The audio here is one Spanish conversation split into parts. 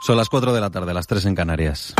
Son las 4 de la tarde, las 3 en Canarias.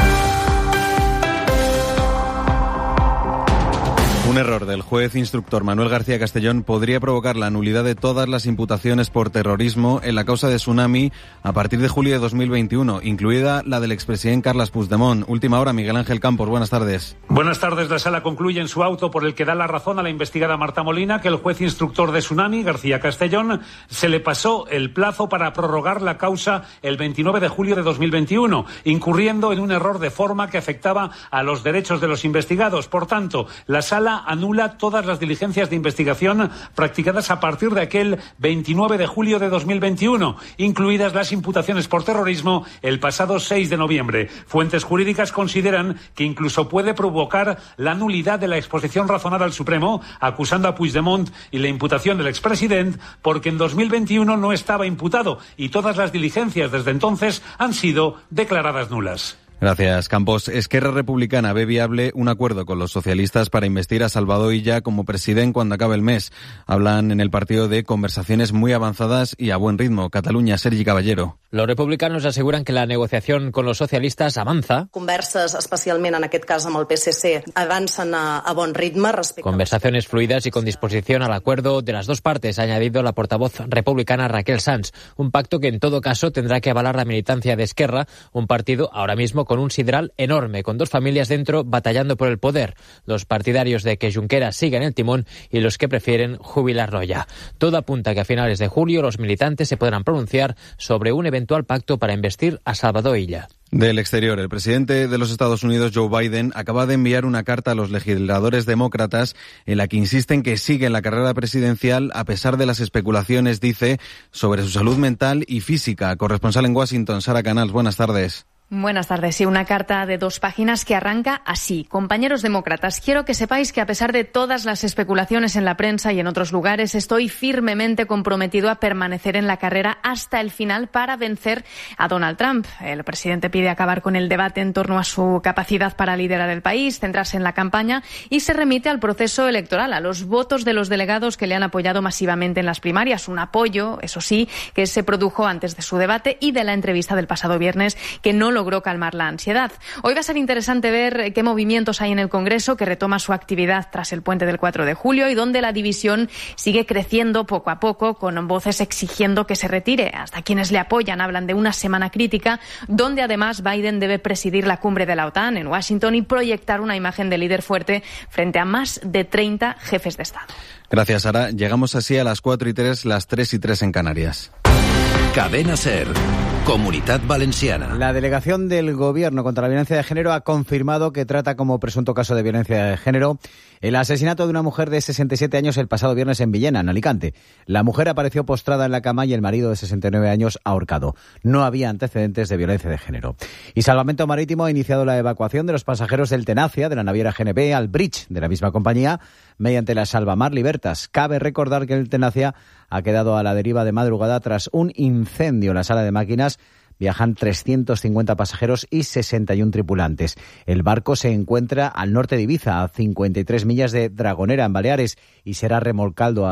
Un error del juez instructor Manuel García Castellón podría provocar la nulidad de todas las imputaciones por terrorismo en la causa de Tsunami a partir de julio de 2021, incluida la del expresidente Carles Puigdemont. Última hora, Miguel Ángel Campos, buenas tardes. Buenas tardes. La sala concluye en su auto por el que da la razón a la investigada Marta Molina que el juez instructor de Tsunami, García Castellón, se le pasó el plazo para prorrogar la causa el 29 de julio de 2021, incurriendo en un error de forma que afectaba a los derechos de los investigados. Por tanto, la sala anula todas las diligencias de investigación practicadas a partir de aquel 29 de julio de 2021, incluidas las imputaciones por terrorismo el pasado 6 de noviembre. Fuentes jurídicas consideran que incluso puede provocar la nulidad de la exposición razonada al Supremo, acusando a Puigdemont y la imputación del expresidente, porque en 2021 no estaba imputado y todas las diligencias desde entonces han sido declaradas nulas. Gracias, Campos. Esquerra Republicana ve viable un acuerdo con los socialistas para investir a Salvador Illa como presidente cuando acabe el mes. Hablan en el partido de conversaciones muy avanzadas y a buen ritmo. Cataluña, Sergi Caballero. Los republicanos aseguran que la negociación con los socialistas avanza. Converses, especialment en aquest cas amb el PSC, avancen a bon ritme. Conversaciones fluidas y con disposición al acuerdo de las dos partes, ha añadido la portavoz republicana Raquel Sanz. Un pacto que en todo caso tendrá que avalar la militancia de Esquerra, un partido ahora mismo con un sidral enorme, con dos familias dentro batallando por el poder. Los partidarios de que Junqueras siga en el timón y los que prefieren jubilarlo ya. Todo apunta a que a finales de julio los militantes se podrán pronunciar sobre un eventual pacto para investir a Salvador Illa. Del exterior, el presidente de los Estados Unidos, Joe Biden, acaba de enviar una carta a los legisladores demócratas en la que insisten que sigue en la carrera presidencial a pesar de las especulaciones, dice, sobre su salud mental y física. Corresponsal en Washington, Sara Canals, buenas tardes. Buenas tardes. Sí, una carta de 2 páginas que arranca así. Compañeros demócratas, quiero que sepáis que a pesar de todas las especulaciones en la prensa y en otros lugares, estoy firmemente comprometido a permanecer en la carrera hasta el final para vencer a Donald Trump. El presidente pide acabar con el debate en torno a su capacidad para liderar el país, centrarse en la campaña y se remite al proceso electoral, a los votos de los delegados que le han apoyado masivamente en las primarias. Un apoyo, eso sí, que se produjo antes de su debate y de la entrevista del pasado viernes, que no logró calmar la ansiedad. Hoy va a ser interesante ver qué movimientos hay en el Congreso, que retoma su actividad tras el puente del 4 de julio y donde la división sigue creciendo poco a poco, con voces exigiendo que se retire. Hasta quienes le apoyan hablan de una semana crítica, donde además Biden debe presidir la cumbre de la OTAN en Washington y proyectar una imagen de líder fuerte frente a más de 30 jefes de Estado. Gracias, Sara. Llegamos así a las 4:03, las 3:03 en Canarias. Cadena SER. Comunitat Valenciana. La delegación del Gobierno contra la violencia de género ha confirmado que trata como presunto caso de violencia de género el asesinato de una mujer de 67 años el pasado viernes en Villena, en Alicante. La mujer apareció postrada en la cama y el marido de 69 años ahorcado. No había antecedentes de violencia de género. Y Salvamento Marítimo ha iniciado la evacuación de los pasajeros del Tenacia, de la naviera GNP, al bridge de la misma compañía, mediante la Salvamar Libertas. Cabe recordar que el Tenacia ha quedado a la deriva de madrugada tras un incendio en la sala de máquinas. Viajan 350 pasajeros y 61 tripulantes. El barco se encuentra al norte de Ibiza, a 53 millas de Dragonera, en Baleares, y será remolcado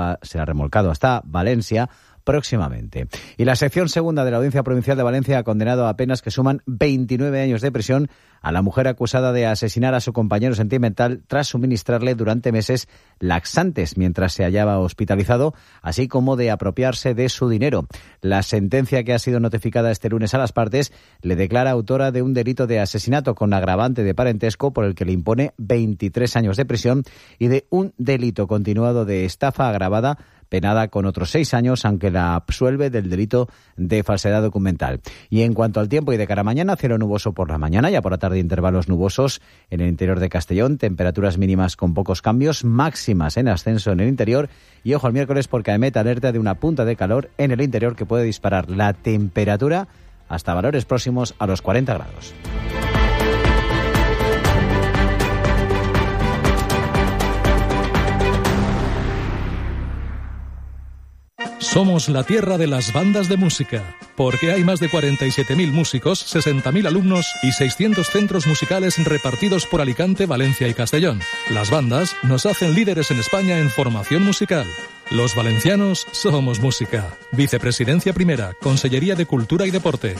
hasta Valencia próximamente. Y la sección segunda de la Audiencia Provincial de Valencia ha condenado a penas que suman 29 años de prisión a la mujer acusada de asesinar a su compañero sentimental tras suministrarle durante meses laxantes mientras se hallaba hospitalizado, así como de apropiarse de su dinero. La sentencia, que ha sido notificada este lunes a las partes, le declara autora de un delito de asesinato con agravante de parentesco por el que le impone 23 años de prisión y de un delito continuado de estafa agravada penada con otros 6 años, aunque la absuelve del delito de falsedad documental. Y en cuanto al tiempo y de cara a mañana, cielo nuboso por la mañana, ya por la tarde intervalos nubosos en el interior de Castellón, temperaturas mínimas con pocos cambios, máximas en ascenso en el interior y ojo al miércoles porque AEMET alerta de una punta de calor en el interior que puede disparar la temperatura hasta valores próximos a los 40 grados. Somos la tierra de las bandas de música, porque hay más de 47.000 músicos, 60.000 alumnos y 600 centros musicales repartidos por Alicante, Valencia y Castellón. Las bandas nos hacen líderes en España en formación musical. Los valencianos somos música. Vicepresidencia Primera, Consellería de Cultura y Deporte,